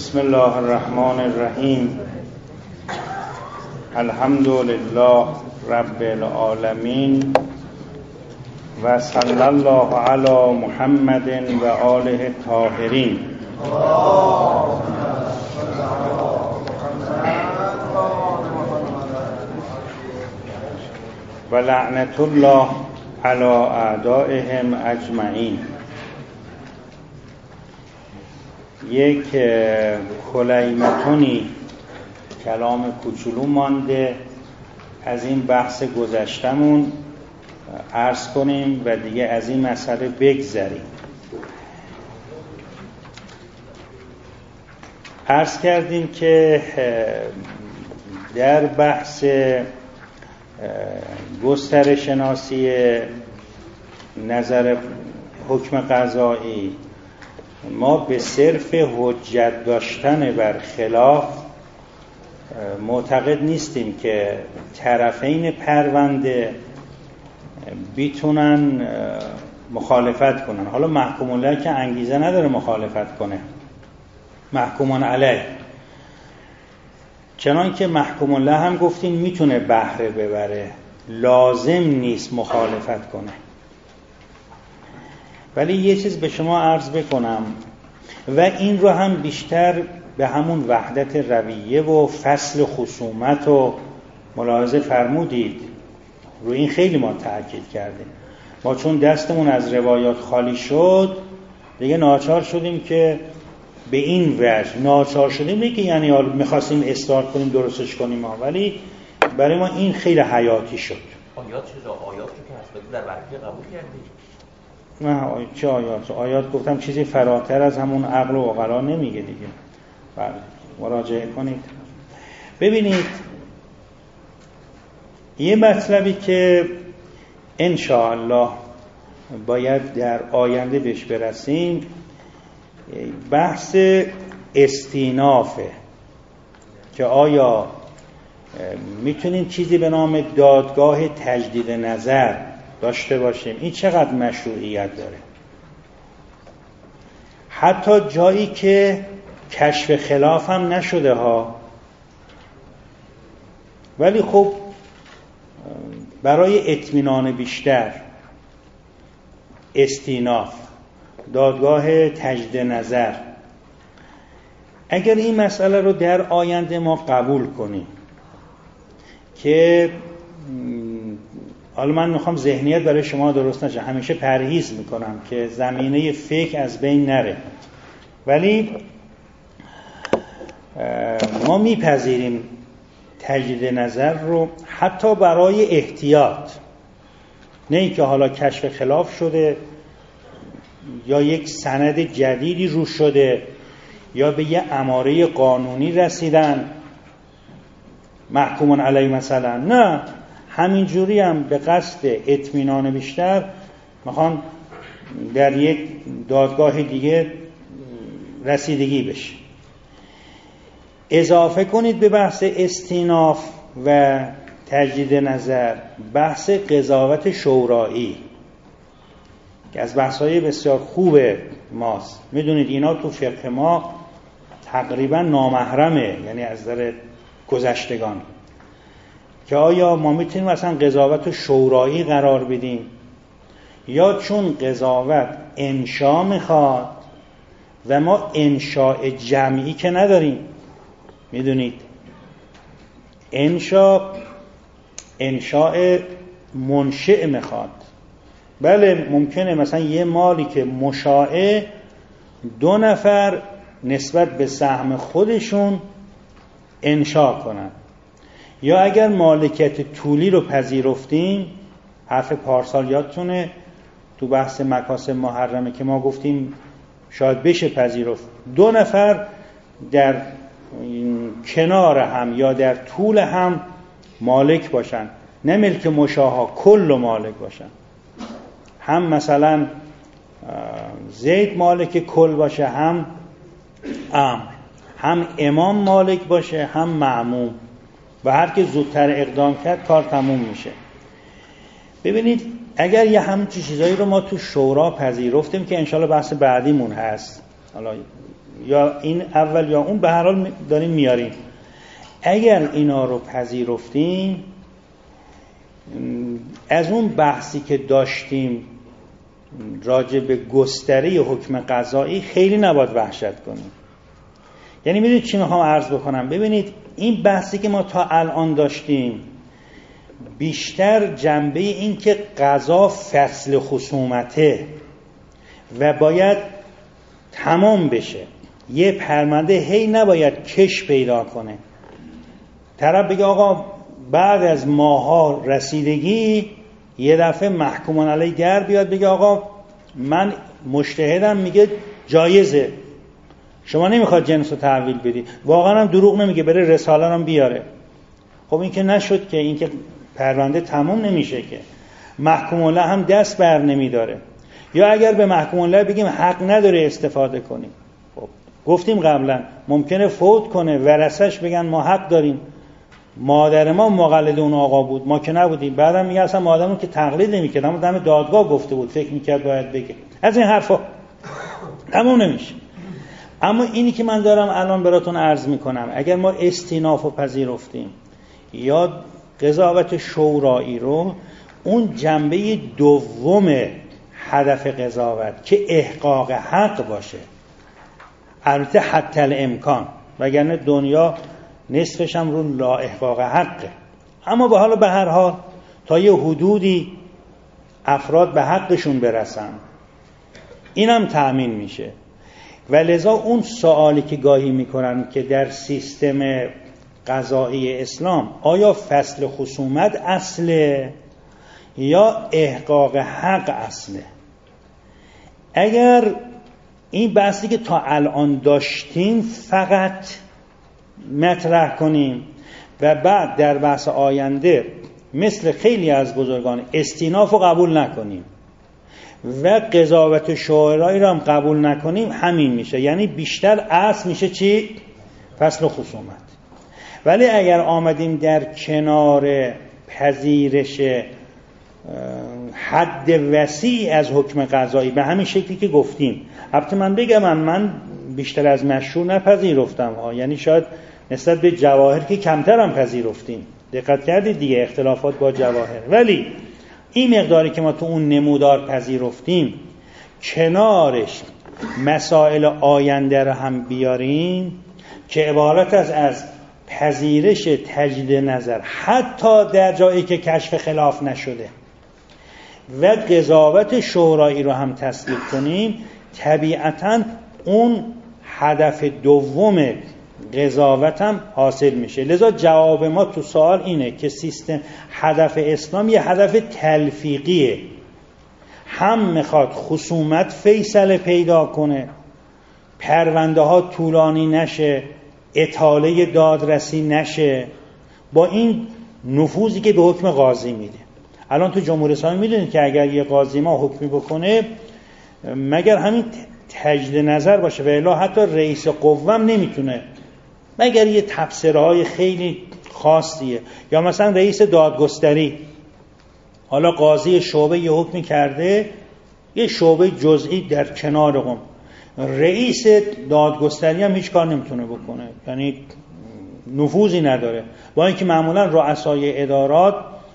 بسم الله الرحمن الرحیم. الحمد لله رب العالمین و صلی الله علی محمد و آله الطاهرین. و لعنت الله علی اعدائهم اجمعین. یک کلیمتونی کلام کوچولو مانده از این بحث گذشتمون عرض کنیم و دیگه از این مسئله بگذریم. عرض کردیم که در بحث گسترشناسی نظر حکم قضایی ما به صرف حجت داشتن بر خلاف معتقد نیستیم که طرفین پرونده بیتونن مخالفت کنن. حالا محکوم الله که انگیزه نداره مخالفت کنه، محکومان علیه، چنان که محکوم الله هم گفتیم میتونه بهره ببره، لازم نیست مخالفت کنه. ولی یه چیز به شما عرض بکنم و این رو هم بیشتر به همون وحدت رویه و فصل خصومت و ملاحظه فرمودید، رو این خیلی ما تأکید کردیم. ما چون دستمون از روایات خالی شد دیگه ناچار شدیم که به این وجه ناچار شدیم، نه که یعنی میخواستیم استارت کنیم درستش کنیم ولی برای ما این خیلی حیاتی شد. آیات چیزا آیات رو که هست در برکه قبول کردید؟ نه چه آیات؟ آیات گفتم چیزی فراتر از همون عقل و عقلا نمیگه دیگه. بله مراجعه کنید. ببینید یه مطلبی که انشاءالله باید در آینده بهش برسیم بحث استینافه که آیا میتونیم چیزی به نام دادگاه تجدید نظر داشته باشیم؟ این چقدر مشروعیت داره؟ حتی جایی که کشف خلاف هم نشده ها، ولی خب برای اطمینان بیشتر استیناف، دادگاه تجدید نظر، اگر این مسئله رو در آینده ما قبول کنیم که حالا من میخوام ذهنیت برای شما درست نشه، همیشه پرهیز میکنم که زمینه فکر از بین نره، ولی ما میپذیریم تجدید نظر رو حتی برای احتیاط، نه ای که حالا کشف خلاف شده یا یک سند جدیدی رو شده یا به یه اماره قانونی رسیدن محکومون علیه مثلا، نه همینجوری هم به قصد اطمینان بیشتر میخوان در یک دادگاه دیگه رسیدگی بشه. اضافه کنید به بحث استیناف و تجدید نظر بحث قضاوت شورایی که از بحث‌های بسیار خوب ماست. میدونید اینا تو فقه ما تقریبا نامحرمه، یعنی از نظر گذشتگان، که آیا ما میتونیم مثلا قضاوت شورایی قرار بدیم یا چون قضاوت انشاء میخواد و ما انشاء جمعی که نداریم. میدونید انشاء منشئ میخواد. بله ممکنه مثلا یه مالی که مشاعه 2 نفر نسبت به سهم خودشون انشاء کنن، یا اگر مالکیت طولی رو پذیرفتیم، حرف پارسال یادتونه تو بحث مکاسب محرمه که ما گفتیم شاید بشه پذیرفت 2 نفر در کنار هم یا در طول هم مالک باشن، نه ملک مشاها کل مالک باشن، هم مثلا زید مالک کل باشه، هم امام مالک باشه، هم مأموم، و هر که زودتر اقدام کرد کار تموم میشه. ببینید اگر یه همچین چیزایی رو ما تو شورا پذیرفتیم که انشالله بحث بعدیمون هست، حالا یا این اول یا اون، به هر حال داریم میاریم. اگر اینا رو پذیرفتیم، از اون بحثی که داشتیم راجع به گستره حکم قضایی خیلی نباید وحشت کنیم. یعنی میدونید چی میخوام عرض بکنم؟ ببینید این بحثی که ما تا الان داشتیم بیشتر جنبه این که قضا فصل خصومته و باید تمام بشه، یه پرونده هی نباید کش پیدا کنه، طرف بگه آقا بعد از ماها رسیدگی یه دفعه محکوم علیه در بیاد بگه آقا من مجتهدم میگه جایزه، شما نمیخواد جنس رو تحویل بدی، واقعا هم دروغ نمیگه، بره رساله هم بیاره. خب این که نشد که، این که پرونده تموم نمیشه که، محکوم الله هم دست بر نمیداره. یا اگر به محکوم الله بگیم حق نداره استفاده کنیم، خب گفتیم قبلا ممکنه فوت کنه، ورثش بگن ما حق داریم، مادر ما مقلد اون آقا بود، ما که نبودیم. بعدم میگه اصلا مادرمون که تقلید نمیکرد، اما دم دادگاه گفته بود، فکر میکرد باید بگه. از این حرفا تموم نمیشه. اما اینی که من دارم الان براتون عرض میکنم، اگر ما استیناف رو پذیرفتیم یا قضاوت شورایی رو، اون جنبه دوم هدف قضاوت که احقاق حق باشه، البته حتی الامکان، وگرنه دنیا نصفش هم رو لا احقاق حقه، اما به هر حال تا یه حدودی افراد به حقشون برسن، اینم تأمین میشه. و لذا اون سوالی که گاهی میکنن که در سیستم قضایی اسلام آیا فصل خصومت اصله یا احقاق حق اصله، اگر این بحثی که تا الان داشتیم فقط مطرح کنیم و بعد در بحث آینده مثل خیلی از بزرگان استیناف رو قبول نکنیم و قضاوت شورایی رو هم قبول نکنیم، همین میشه. یعنی بیشتر اصل میشه چی؟ فصل خصومت. ولی اگر آمدیم در کنار پذیرش حد وسیع از حکم قضایی به همین شکلی که گفتیم، البته من بگم من بیشتر از مشروع نپذیرفتم یعنی شاید نسبت به جواهر که کمتر هم پذیرفتیم، دقت کردید دیگه، اختلافات با جواهر، ولی این مقداری که ما تو اون نمودار پذیرفتیم کنارش مسائل آینده رو هم بیاریم که عبارت از پذیرش تجدید نظر حتی در جایی که کشف خلاف نشده و قضاوت شورایی رو هم تصدیق کنیم، طبیعتاً اون هدف دوم قضاوت هم حاصل میشه. لذا جواب ما تو سوال اینه که سیستم هدف اسلام یه هدف تلفیقیه، هم میخواد خصومت فیصله پیدا کنه، پرونده ها طولانی نشه، اطاله دادرسی نشه، با این نفوذی که به حکم قاضی میده. الان تو جمهوری اسلامی میدونید که اگر یه قاضی ما حکمی بکنه مگر همین تجدید نظر باشه و الا حتی رئیس قوام نمیتونه، مگر یه تبصره‌های خیلی خاصیه، یا مثلا رئیس دادگستری، حالا قاضی شعبه یه حکمی کرده یه شعبه جزئی در کنار قم، رئیس دادگستری هم هیچ کار نمیتونه بکنه، یعنی نفوذی نداره، با اینکه معمولا رؤسای ادارات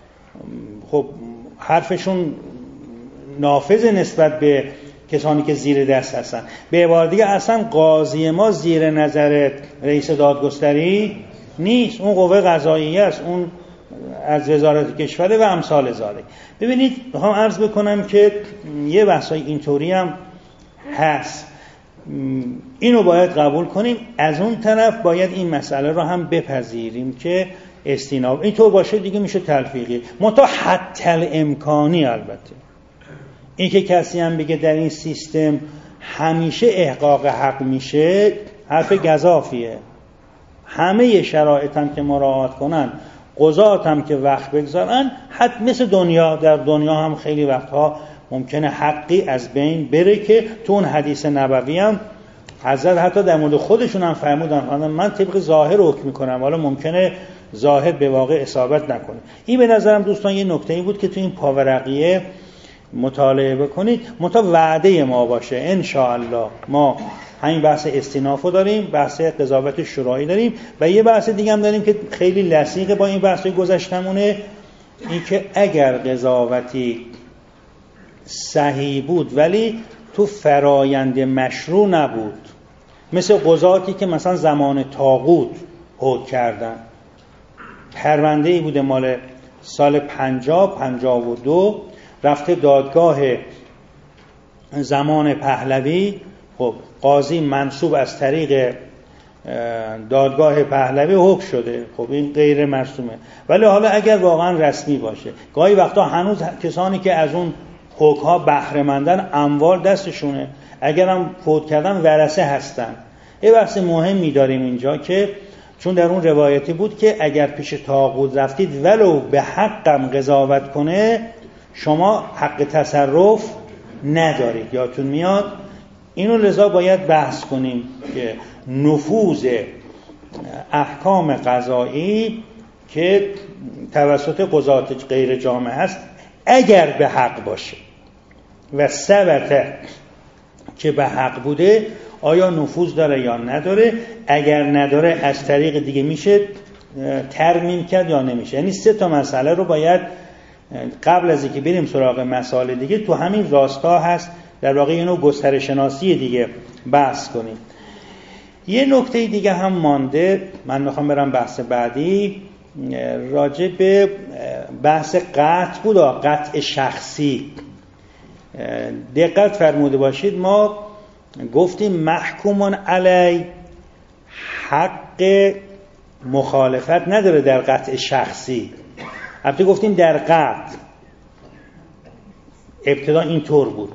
خب حرفشون نافذ نسبت به کسانی که زیر دست هستن. به عبارت دیگه اصلا قاضی ما زیر نظر رئیس دادگستری نیست، اون قوه قضاییه است، اون از وزارت کشور و امثال ذالک. ببینید میخوام عرض بکنم که یه بحثای اینطوری هم هست، اینو باید قبول کنیم. از اون طرف باید این مسئله رو هم بپذیریم که استیناب اینطور باشه دیگه میشه تلفیقی، منتها حتی الامکانی. البته این که کسی هم بگه در این سیستم همیشه احقاق حق میشه، حرف گزافیه. همه شرایط هم که مراعات کنن، قضات هم که وقت بگذارن، حتی مثل دنیا، در دنیا هم خیلی وقتها ممکنه حقی از بین بره که تو اون حدیث نبوی هم حضرت حتی در مورد خودشون هم فرمودن من طبق ظاهر حکم میکنم، حالا ممکنه ظاهر به واقع اصابت نکنه. این به نظرم دوستان یه نکته‌ای بود که تو این پاورقیه مطالعه بکنید، وعده ما باشه ان شاء الله ما همین بحث استینافو داریم، بحث قضاوت شورایی داریم و یه بحث دیگه هم داریم که خیلی لصیقه با این بحث گذشتمونه، این که اگر قضاوتی صحیح بود ولی تو فرایند مشروع نبود، مثل قضاتی که مثلا زمان طاغوت حکم کردن، پرونده‌ای بوده مال سال 52 رفته دادگاه زمان پهلوی، خب قاضی منصوب از طریق دادگاه پهلوی حکم شده، خب این غیر مرسومه. ولی حالا اگر واقعا رسمی باشه، گاهی وقتا هنوز کسانی که از اون حکم‌ها بهره مندن اموال دستشونه، اگرم فوت کردن ورثه هستن. یه بحث مهمی داریم اینجا که چون در اون روایتی بود که اگر پیش طاغوت رفتید ولو به حقم قضاوت کنه شما حق تصرف ندارید. یادتون میاد؟ اینو لذا باید بحث کنیم که نفوذ احکام قضایی که توسط قضات غیر جامع هست اگر به حق باشه و ثبت که به حق بوده آیا نفوذ داره یا نداره، اگر نداره از طریق دیگه میشه ترمیم کرد یا نمیشه. یعنی 3 مسئله رو باید قبل از اینکه بریم سراغ مسائل دیگه تو همین راستا هست در واقع اینو گستره شناسی دیگه بحث کنیم. یه نکته دیگه هم مانده، من میخوام برم بحث بعدی راجع به بحث قطع بود، قطع شخصی. دقت فرموده باشید، ما گفتیم محکومون علی حق مخالفت نداره در قطع شخصی، البته گفتیم در قطع ابتدا اینطور بود،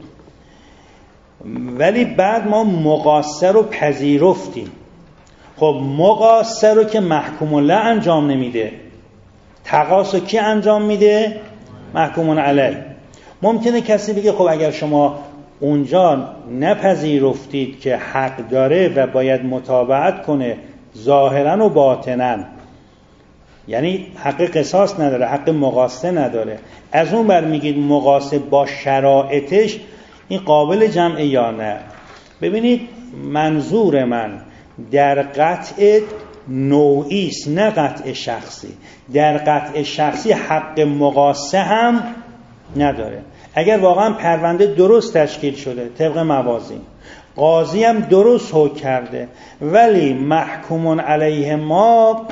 ولی بعد ما مقاصه رو پذیرفتیم. خب مقاصه رو که محکوم له انجام نمیده، تقاص کی انجام میده؟ محکومون علی. ممکنه کسی بگه خب اگر شما اونجا نپذیرفتید که حق داره و باید متابعت کنه ظاهرا و باطنا، یعنی حق قصاص نداره، حق مقاصه نداره، از اون بر میگید مقاصه با شرایطش این قابل جمع یا نه؟ ببینید منظور من در قطع نوعی است نه قطع شخصی. در قطع شخصی حق مقاصه هم نداره. اگر واقعا پرونده درست تشکیل شده طبق موازین، قاضی هم درست حکم کرده، ولی محکومون علیه ما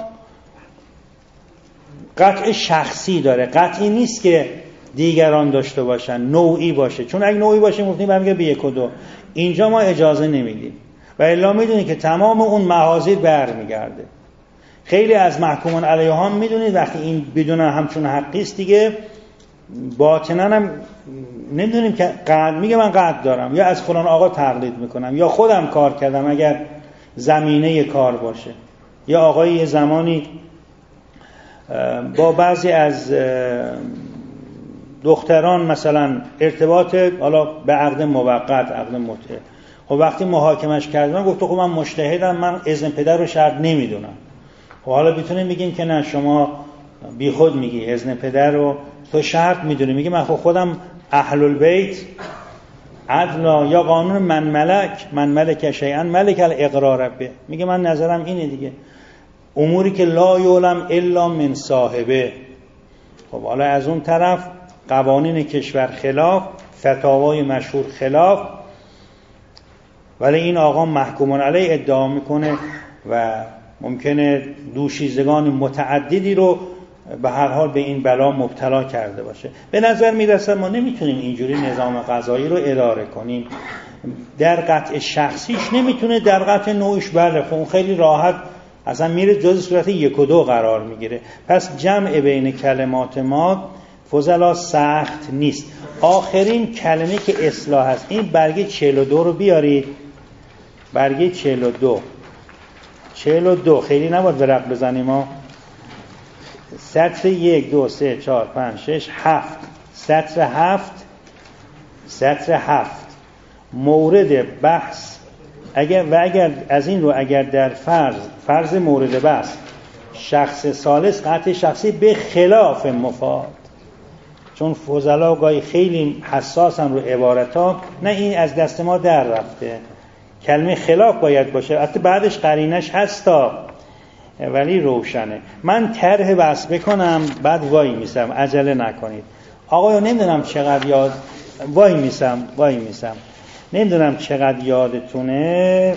قطع شخصی داره، قطعی نیست که دیگران داشته باشن، نوعی باشه. چون اگه نوعی باشه گفتیم برمیگه به 1 و 2، اینجا ما اجازه نمیدیم و الا میدونید که تمام اون محاذیر برمیگرده. خیلی از محکومون علیه هم میدونید وقتی این بدون همچون حقی است دیگه باطنا هم نمیدونیم که میگه من قطع دارم یا از فلان آقا تقلید میکنم یا خودم کار کردم اگر زمینه کار باشه، یا آقای یه زمانی با بعضی از دختران مثلا ارتباط حالا به عقد موقت، عقد متعه، خب وقتی محاکمش کردن گفت خب من مجتهدم، من اذن پدر رو شرط نمیدونم. خب حالا میتونیم بگیم که نه شما بی خود میگی اذن پدر رو تو شرط میدونی، میگی من خودم اهل البیت عدلا، یا قانون من ملک شیئا ملک الاقرار به، میگه من نظرم اینه دیگه، اموری که لا یعلم الا من صاحبه. خب حالا از اون طرف قوانین کشور خلاف، فتاوای مشهور خلاف، ولی این آقا محکومون علیه ادعا میکنه و ممکنه دوشیزگان متعددی رو به هر حال به این بلا مبتلا کرده باشه. به نظر میرسه ما نمیتونیم اینجوری نظام قضایی رو اداره کنیم. در قطع شخصیش نمیتونه، در قطع نوعیش بله خب خیلی راحت اصلا میره جز صورت 1 و 2 قرار میگیره. پس جمع بین کلمات ما فضلا سخت نیست. آخرین کلمه که اصلاح هست، این برگه 42 رو بیارید، برگه 42 خیلی نباید ورق بزنیم ما. سطر 1 2 3 4 5 6 7 سطر 7 مورد بحث. اگر از این رو اگر در فرض مورد بحث شخص ثالث قطع شخصی به خلاف مفاد، چون فضلا گاهی خیلی حساسن رو عبارتا، نه این از دست ما در رفته، کلمه خلاف باید باشه، حتی بعدش قرینش هستا ولی روشنه. من طرح بحث بکنم بعد وای میسم، عجله نکنید. آقایو نمیدونم چقدر یاد وای میسم نمیدونم چقدر یادتونه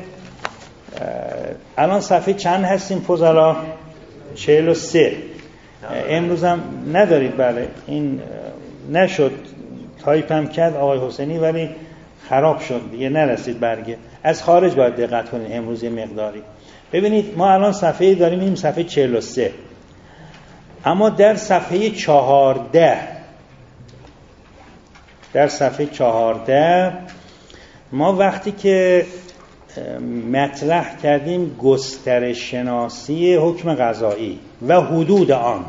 الان صفحه چند هستیم فضلا؟ 43. امروزم ندارید؟ بله این نشد، تایپم کرد آقای حسینی ولی خراب شد دیگه، نرسید برگه. از خارج باید دقت کنید امروز مقداری. ببینید ما الان صفحه داریم، این صفحه 43، اما در صفحه 14 ما وقتی که مطرح کردیم گسترش شناسی حکم قضایی و حدود آن،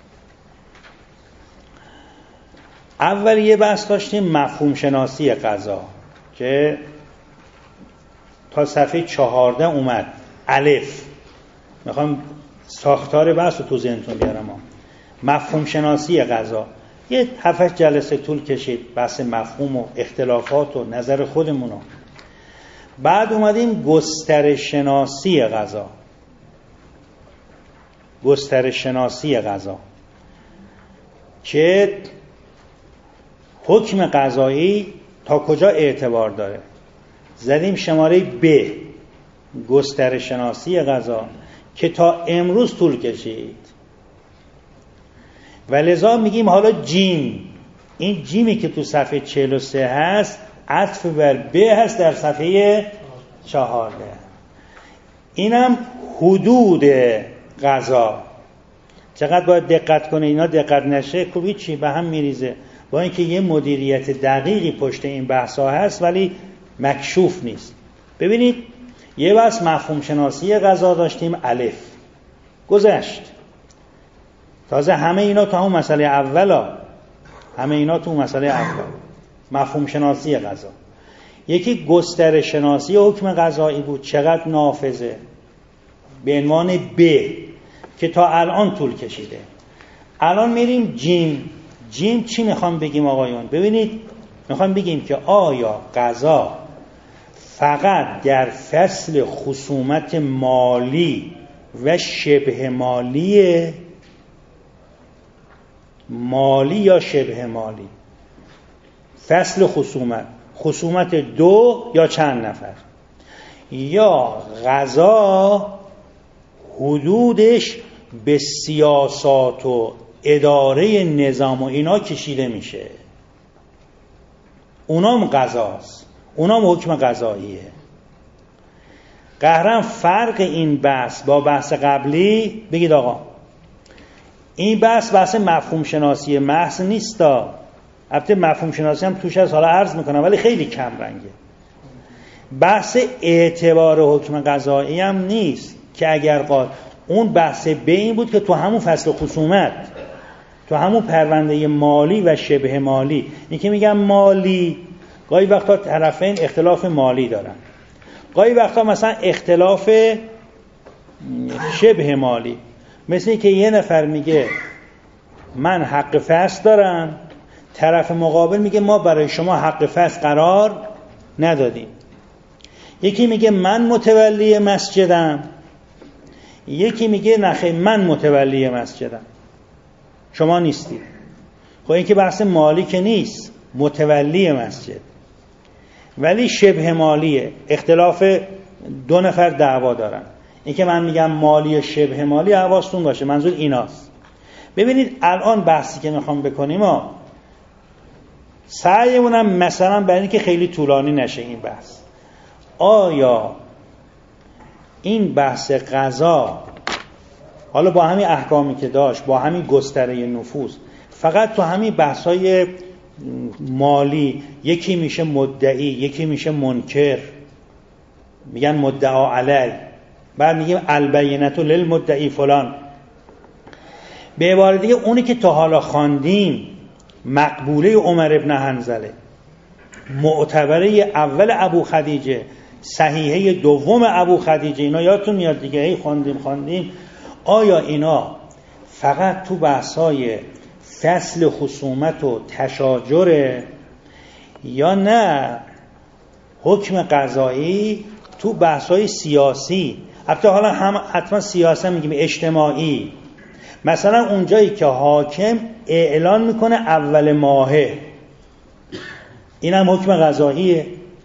اول یه بحث داشتیم مفهوم شناسی قضا که تا صفحه 14 اومد. الف میخوام ساختار بحث رو تو ذهنتون بیارم. مفهوم شناسی قضا یه 7-8 جلسه طول کشید، بحث مفهوم و اختلافات و نظر خودمونو. بعد اومدیم گسترش شناسی قضا که حکم قضایی تا کجا اعتبار داره. زدیم شماره ب، گسترش شناسی قضا که تا امروز طول کشید و لذا میگیم حالا جیم، این جیمی که تو صفحه 43 هست عطف بر ب هست در صفحه 14. اینم حدود قضا. چقدر باید دقت کنه، اینا دقت نشه خب هیچی به هم میریزه. با اینکه یه مدیریت دقیقی پشت این بحثا هست ولی مکشوف نیست. ببینید یه بحث مفهوم شناسی قضا داشتیم، الف گذشت، تازه همه اینا تو همون مسئله اولا، مفهوم شناسی قضا. یکی گسترش شناسی حکم قضایی بود، چقدر نافذه، به عنوان ب که تا الان طول کشیده. الان میریم جیم چی میخوام بگیم آقایون؟ ببینید میخوام بگیم که آیا قضا فقط در فصل خصومت مالی و شبه مالی یا شبه مالی؟ فصل خصومت 2 یا چند نفر، یا قضا حدودش به سیاست و اداره نظام و اینا کشیده میشه، اونام قضاست، اونام حکم قضاییه. قهرن فرق این بحث با بحث قبلی بگید آقا، این بحث مفهوم شناسی محض نیستا. البته مفهوم شناسی هم توش هست، حالا عرض میکنم ولی خیلی کم رنگه. بحث اعتبار حکم قضایی هم نیست که اگر اون بحث به این بود که تو همون فصل خصومت، تو همون پرونده مالی و شبه مالی، این که میگم مالی گاهی وقتا طرفین اختلاف مالی دارن، گاهی وقتا مثلا اختلاف شبه مالی، مثل که یه نفر میگه من حق فصل دارم، طرف مقابل میگه ما برای شما حق فصل قرار ندادیم. یکی میگه من متولی مسجدم، یکی میگه نخیر من متولی مسجدم، شما نیستی. خب این که بحث مالی که نیست، متولی مسجد، ولی شبه مالیه، اختلاف 2 نفر دعوا دارن. این که من میگم مالی و شبه مالی حواستون باشه، منظور ایناست. ببینید الان بحثی که میخوام بکنیم سعیمونم مثلا برای اینکه خیلی طولانی نشه این بحث، آیا این بحث قضا حالا با همین احکامی که داشت، با همین گستره نفوذ، فقط تو همین بحثای مالی یکی میشه مدعی، یکی میشه منکر، میگن مدعا علی، بعد میگیم البینة للمدعی فلان. به عبارت دیگه اونی که تا حالا خواندیم، مقبوله عمر ابن حنظله، معتبره اول ابو خدیجه، صحیحه دوم ابو خدیجه، اینا یادتون میاد دیگه، هی خواندیم. آیا اینا فقط تو بحثای فصل خصومت و تشاجره یا نه حکم قضایی تو بحث‌های سیاسی، البته حالا هم حتما سیاسی میگیم اجتماعی، مثلا اونجایی که حاکم اعلان میکنه اول ماهه، اینم حکم قضاییه.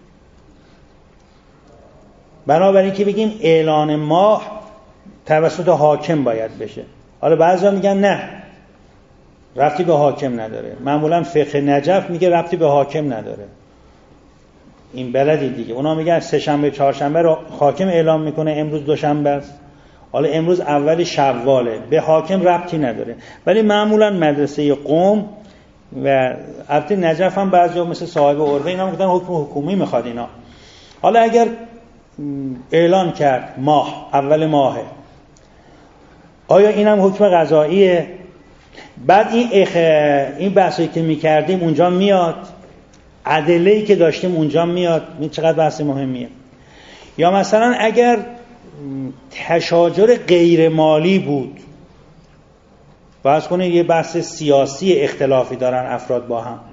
بنابراین که بگیم اعلان ماه توسط حاکم باید بشه. حالا بعضیا میگن نه ربطی به حاکم نداره، معمولا فقه نجف میگه ربطی به حاکم نداره، این بلدی دیگه. اونا میگن سه شنبه چهارشنبه رو حاکم اعلام میکنه، امروز دوشنبه است، حالا امروز اول شواله، به حاکم ربطی نداره. ولی معمولا مدرسه قم و البته نجف هم بعضیا مثل صاحب عرفه اینا میگن حکم حکومی میخواد اینا. حالا اگر اعلان کرد ماه اول ماهه، آیا اینم حکم قضاییه؟ بعد این بحثی که میکردیم اونجا میاد، ادله‌ای که داشتیم اونجا میاد. این چقدر بحث مهمیه. یا مثلا اگر تشاجر غیر مالی بود، فرض کنید یه بحث سیاسی اختلافی دارن افراد با هم،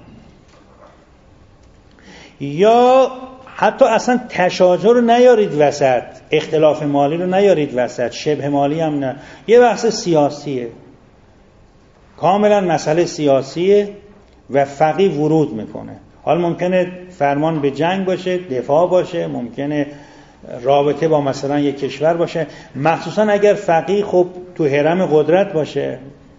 یا حتی اصلا تشاجر رو نیارید وسط، اختلاف مالی رو نیارید وسط، شبه مالی هم نه، یه بحث سیاسیه، کاملا مسئله سیاسیه و فقیه ورود میکنه. حالا ممکنه فرمان به جنگ باشه، دفاع باشه، ممکنه رابطه با مثلا یک کشور باشه، مخصوصا اگر فقیه خب تو حرم قدرت باشه،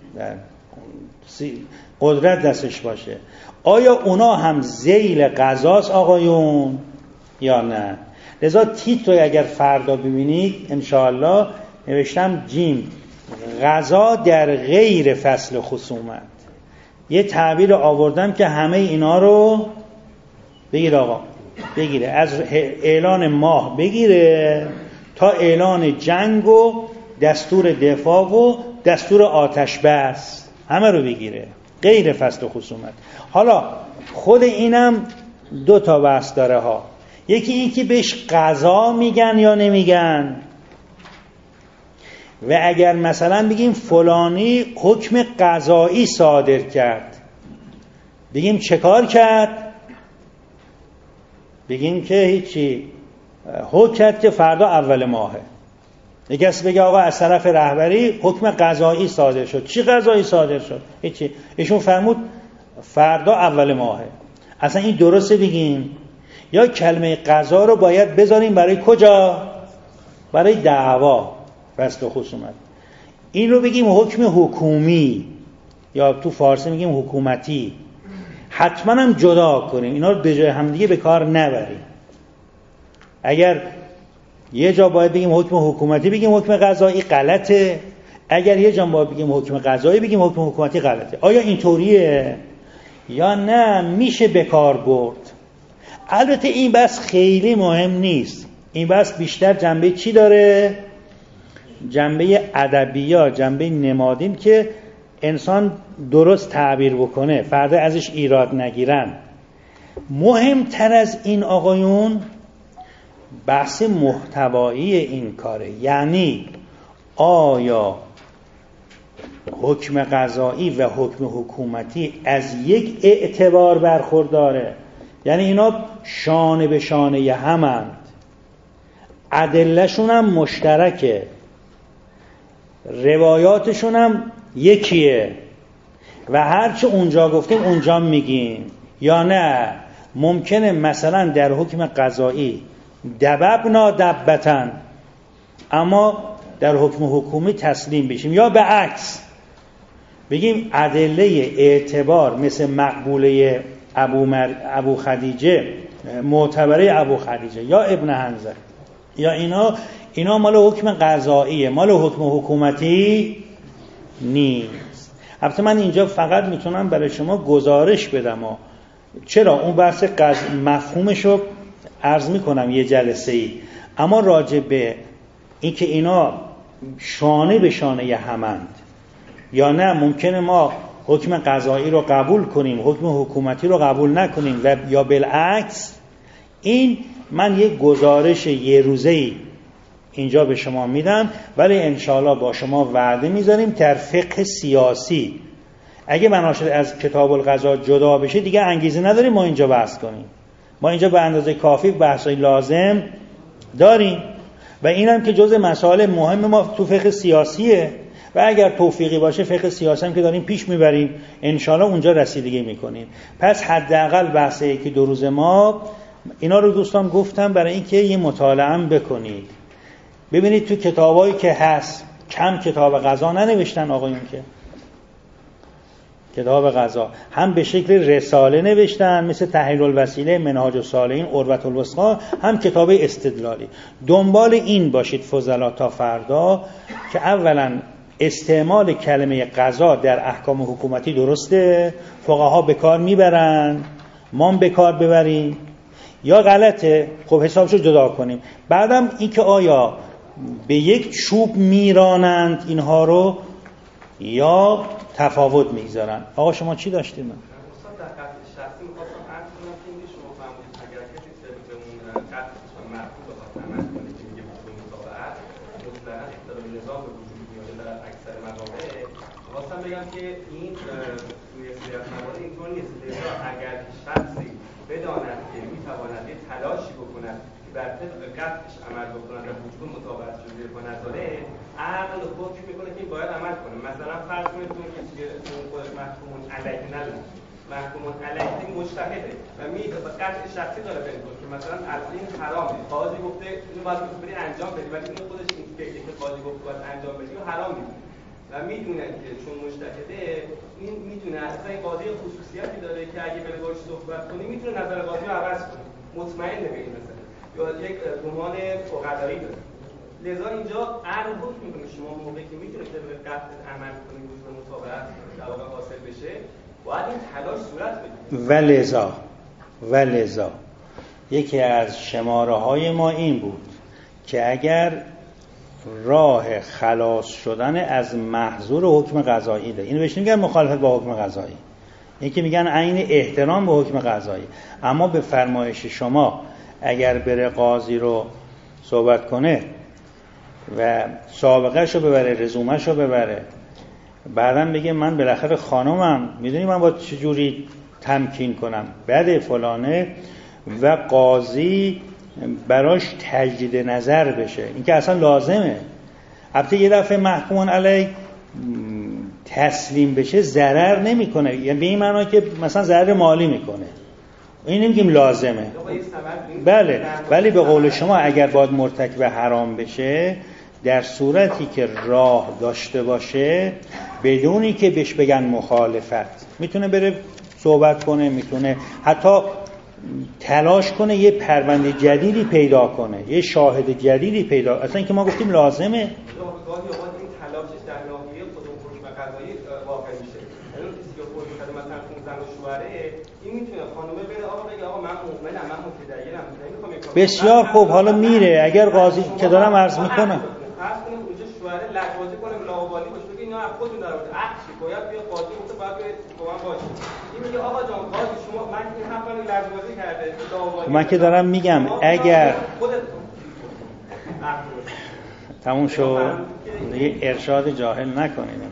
قدرت دستش باشه. آیا اونا هم ذیل قضاست آقایون یا نه؟ لذا تیتر رو اگر فردا ببینید انشاءالله نوشتم جیم قضا در غیر فصل خصومت، یه تعبیر آوردم که همه اینا رو بگیر آقا، بگیره، از اعلان ماه بگیره تا اعلان جنگ و دستور دفاع و دستور آتش بس، همه رو بگیره غیر فصل خصومت. حالا خود اینم دو تا بحث داره ها، یکی این که بهش قضا میگن یا نمیگن، و اگر مثلا بگیم فلانی حکم قضایی صادر کرد، بگیم چه کار کرد؟ بگیم که هیچی، حکم کرد که فردا اول ماهه. یکی کسی بگه آقا از طرف رهبری حکم قضایی صادر شد. چی قضایی صادر شد؟ هیچی، ایشون فرمود فردا اول ماهه. اصلا این درسته بگیم؟ یا کلمه قضا رو باید بذاریم برای کجا؟ برای دعوا، فصل خصومت. این رو بگیم حکم حکومی، یا تو فارسی میگیم حکومتی. حتما هم جدا کنیم، اینا رو به جای همدیگه به کار نبریم. اگر یه جا باید بگیم حکم حکومتی بگیم حکم قضایی، غلطه. اگر یه جا باید بگیم حکم قضایی بگیم حکم حکومتی، غلطه. آیا اینطوریه یا نه میشه به کار برد؟ البته این بحث خیلی مهم نیست. این بحث بیشتر جنبه چی داره؟ جنبه ادبیات، جنبه نمادین که انسان درست تعبیر بکنه، فردا ازش ایراد نگیرن. مهمتر از این آقایون بحث محتوایی این کاره، یعنی آیا حکم قضایی و حکم حکومتی از یک اعتبار برخورداره؟ یعنی اینا شانه به شانه همند، ادله‌شون هم مشترکه، روایاتشون هم یکیه و هرچه اونجا گفتیم اونجا میگیم، یا نه ممکنه مثلا در حکم قضایی دببنا دبتن اما در حکم حکومی تسلیم بشیم، یا به عکس بگیم ادله اعتبار مثل مقبوله ابو خدیجه، معتبره ابو خدیجه یا ابن حنظله، یا اینا مال حکم قضاییه، مال حکم حکومتی نیست. البته من اینجا فقط میتونم برای شما گزارش بدم چرا اون بحث مفهومشو عرض میکنم یه جلسه ای، اما راجع به این که اینا شانه به شانه همند یا نه ممکنه ما حکم قضایی رو قبول کنیم حکم حکومتی رو قبول نکنیم و یا بالعکس، این من یه گزارش یه روزه‌ای اینجا به شما میدم، ولی انشاءالله با شما وعده میذاریم در فقه سیاسی اگه بنا شد از کتاب القضا جدا بشه دیگه انگیزه نداریم ما اینجا بحث کنیم. ما اینجا به اندازه کافی بحثای لازم داریم و اینم که جزء مسائل مهم ما تو فقه سیاسیه و اگر توفیقی باشه فقه سیاسی هم که داریم پیش میبریم انشالله اونجا رسیدگی میکنیم. پس حداقل بحث یکی دو روز ما اینا رو دوستان گفتم برای اینکه یه مطالعه هم بکنید، ببینید تو کتابایی که هست کم کتاب قضا ننوشتن آقایون، که کتاب قضا هم به شکل رساله نوشتن مثل تحلیل الوسیله، منهاج الصالحین، عروة الوثقی، هم کتاب استدلالی. دنبال این باشید فضلا تا فردا که اولا استعمال کلمه قضا در احکام حکومتی درسته، فقها به کار میبرن، ما هم به کار ببریم یا غلطه، خب حسابشو جدا کنیم. بعدم این که آیا به یک چوب میرانند اینها رو یا تفاوت میگذارن. آقا شما چی داشتید؟ من استاد در قطع شخصی می‌خواستم عرض کنم که این شما فرمودید اگر کسی بمونه قطعش مرفوع بخواد عمل کنه که میگه بدون مطابقت مطلقاً احترام نظام به وجود میاد در اکثر مواقع. خواستم بگم که این توی سری از موارد اینطور نیست. لذا اگر شخصی بداند که میتواند یه تلاشی بکند که بر طبق قطعش عمل بکند و وجود مطابقت شده با نظاره عقل حکم میکنه که باید عمل کنه. مثلا فرض کنید که خود محکوم علیه نداره، محکوم علیه مجتهده و به قطع شخصی داره بنگاه که مثلا از این حرامه، قاضی گفته اینو باید بری انجام بدی ولی اینو خودش این فکری که قاضی گفته باید انجام بدی و حرام میدونه و میدونه که چون مجتهده این میدونه اصلا این قاضی خصوصیتی داره که اگه بره باهاش صحبت کنی میتونه نظر قاضی رو عوض کنه، مطمئنه به این مثلا، یا یک گمان فقهایی داره. لذا اینجا عقل حکم میکنه شما موقعی که میتونه طبق قطع عمل کنید وجود مطابقت در واقع حاصل بشه باید این تلاش صورت بگیره. ولذا یکی از شماره های ما این بود که اگر راه خلاص شدن از محظور حکم قضایی ده، اینو بهش میگن مخالفت با حکم قضایی، یکی میگن عین احترام به حکم قضایی، اما به فرمایش شما اگر بره قاضی رو صحبت کنه و سابقه‌شو ببره، رزومه‌شو ببره، بعدم بگه من بالاخره خانومم میدونی من با چجوری تمکین کنم بعد فلانه و قاضی براش تجدید نظر بشه، این که اصلا لازمه. البته یه دفعه محکوم علیه تسلیم بشه ضرر نمیکنه، یعنی به این معنی که مثلا ضرر مالی میکنه، این نمیگیم لازمه. بله، ولی به قول شما اگر باید مرتکب حرام بشه در صورتی که راه داشته باشه بدونی که بهش بگن مخالفت، میتونه بره صحبت کنه، میتونه حتی تلاش کنه یه پرونده جدیدی پیدا کنه، یه شاهد جدیدی پیدا، اصلا اینکه ما گفتیم لازمه. گاهی اوقات این تلاشش در ناحیه خود حکم قضایی واقع میشه. یعنی کسی که خود کرده مثلا خون زن و شوهره، این میتونه خانومه بره آقا بگه آقا من مؤمنم، من متدینم، نمیخوام. بسیار خوب، حالا میره اگر قاضی که دارم عرض میکنم فرض کنیم اونجا شوهره لجبازی کنه، لاابالی باشه، بگه اینا از خودتون در آورده، عقشی باید بیا قاضی گفته باید با من باشه. این میگه آقا جان قاضی شما من این حرفا رو لجبازی کرده، لاابالی. من که دارم میگم اگر تموم شد دیگه ارشاد جاهل نکنید.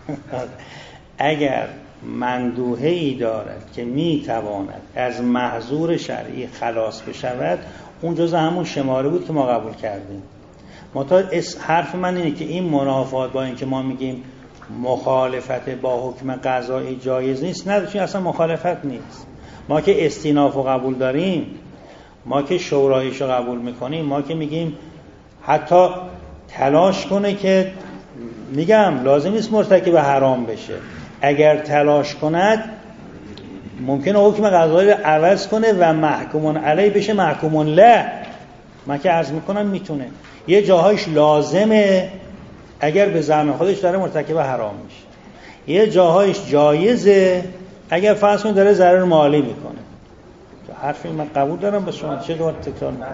اگر مندوحه‌ای دارد که میتواند از محظور شرعی خلاص بشود، اون جزء همون شماره بود که ما قبول کردیم. حرف من اینه که این منافات با اینکه ما میگیم مخالفت با حکم قضایی جایز نیست، نه چون اصلا مخالفت نیست. ما که استیناف رو قبول داریم، ما که شورایش رو قبول میکنیم، ما که میگیم حتی تلاش کنه که میگم لازم نیست مرتکب حرام بشه، اگر تلاش کند ممکنه حکم قضایی رو عوض کنه و محکومون علیه بشه محکومون له. من که عرض میکنم میتونه یه جاهایش لازمه اگر به زعم خودش داره مرتکب حرام میشه، یه جاهایش جایزه اگر فرض کنید داره ضرر مالی میکنه. حرفی من قبول دارم با شما، چه دوباره تکرار میکنم.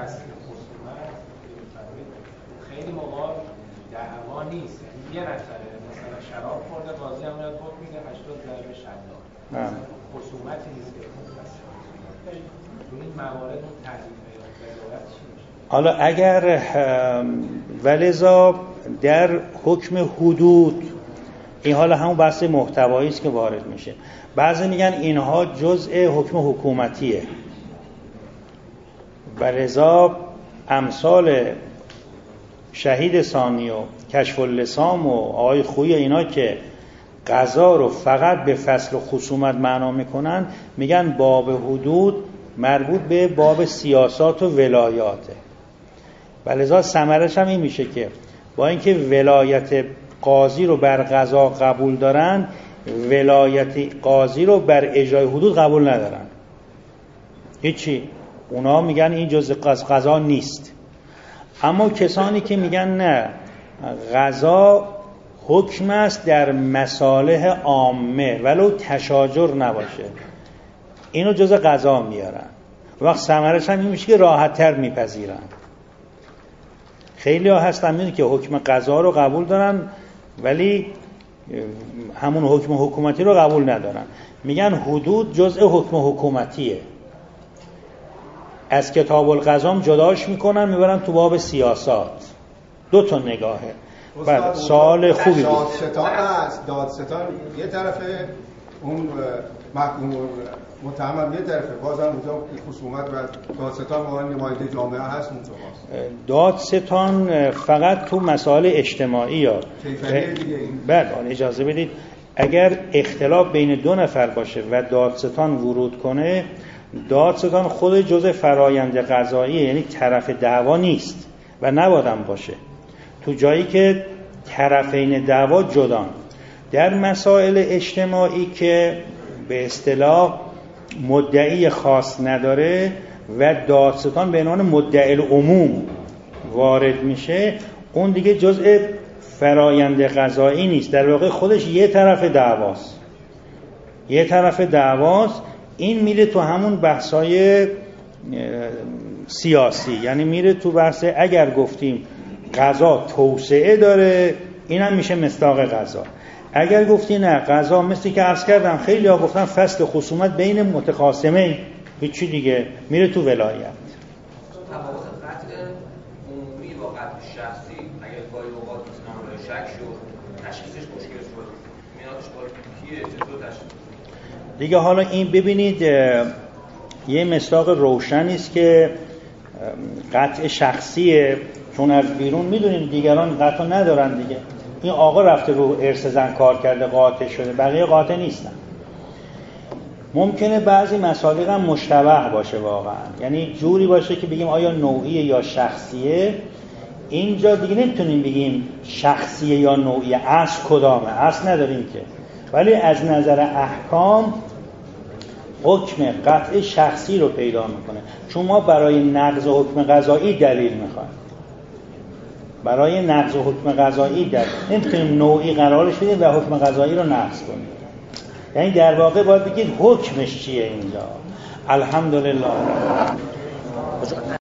خیلی موقع دعوا نیست، یه مسئله مثلا شراب خورده قاضی هم میاد حکم میده 80 ضرب شلاق، خصومتی نیست که تو این موارد اون تعریف قضاوت چی میشه؟ حالا اگر ولذا در حکم حدود این حالا همون بحث محتوایی است که وارد میشه. بعضی میگن اینها جزء حکم حکومتیه و لذا امثال شهید ثانی و کشف اللسام و آقای خویی اینا که قضا رو فقط به فصل و خصومت معنا میکنن، میگن باب حدود مربوط به باب سیاسات و ولایاته و لذا ثمرش هم این میشه که با اینکه ولایت قاضی رو بر قضا قبول دارن، ولایت قاضی رو بر اجرای حدود قبول ندارن. هیچی، اونا میگن این جزء قضا نیست. اما کسانی که میگن نه، قضا حکم است در مصالح عامه ولو تشاجر نباشه، اینو جزء قضا میارن. وقت ثمرش هم این میشه که راحت تر میپذیرن. خیلی ها هستن میدونی که حکم قضا رو قبول دارن ولی همون حکم حکومتی رو قبول ندارن. میگن حدود جزء حکم حکومتیه، از کتاب القضا جداش میکنن میبرن تو باب سیاسات. دو تا نگاهه. بله، سوال خوبی بود. دادستان است، دادستان یه طرفه، اون محکوم متهم یه طرفه، بازم اونجا خصومت و دادستان واقعا نماینده جامعه هست اونجا. دادستان فقط تو مسائل اجتماعی ها. بله، اجازه بدید اگر اختلاف بین دو نفر باشه و دادستان ورود کنه، دادستان خود جزء فرایند قضایی، یعنی طرف دعوا نیست و نباید باشه. تو جایی که طرفین دعوا جدان، در مسائل اجتماعی که به اصطلاح مدعی خاص نداره و دادستان به عنوان مدعی العموم وارد میشه، اون دیگه جزء فرایند قضایی نیست، در واقع خودش یه طرف دعواست. یه طرف دعواست، این میره تو همون بحثای سیاسی، یعنی میره تو بحث اگر گفتیم قضا توسعه داره، اینم میشه مصداق قضا. اگر گفتی نه قضا مثل که عرض کردم خیلی ها گفتن فصل خصومت بین متخاصمین، هیچی دیگه میره تو ولایت. تفاوت قطع عمومی با قطع شخصی اگر گاهی اوقات مثلا شک شد تشخیصش مشکل شد، میادش بالا کیه چطور تشخیص دیگه؟ حالا این ببینید یه مصداق روشنی است که قطع شخصیه، چون از بیرون میدونیم دیگران قطع ندارن دیگه. این آقا رفته رو ارث زن کار کرده قاطع شده، بقیه قاطع نیستن. ممکنه بعضی مسائل هم مشتبه باشه واقعا، یعنی جوری باشه که بگیم آیا نوعیه یا شخصیه. اینجا دیگه نمیتونیم بگیم شخصیه یا نوعیه، اصل کدامه، اصل نداریم که. ولی از نظر احکام حکم قطع شخصی رو پیدا میکنه، چون ما برای نقض حکم قضایی دلیل میخوایم. برای نقض حکم قضایی دلیل نمیتونیم نوعی قرارش بدیم و حکم قضایی رو نقض کنیم. یعنی در واقع باید بگید حکمش چیه اینجا. الحمدلله.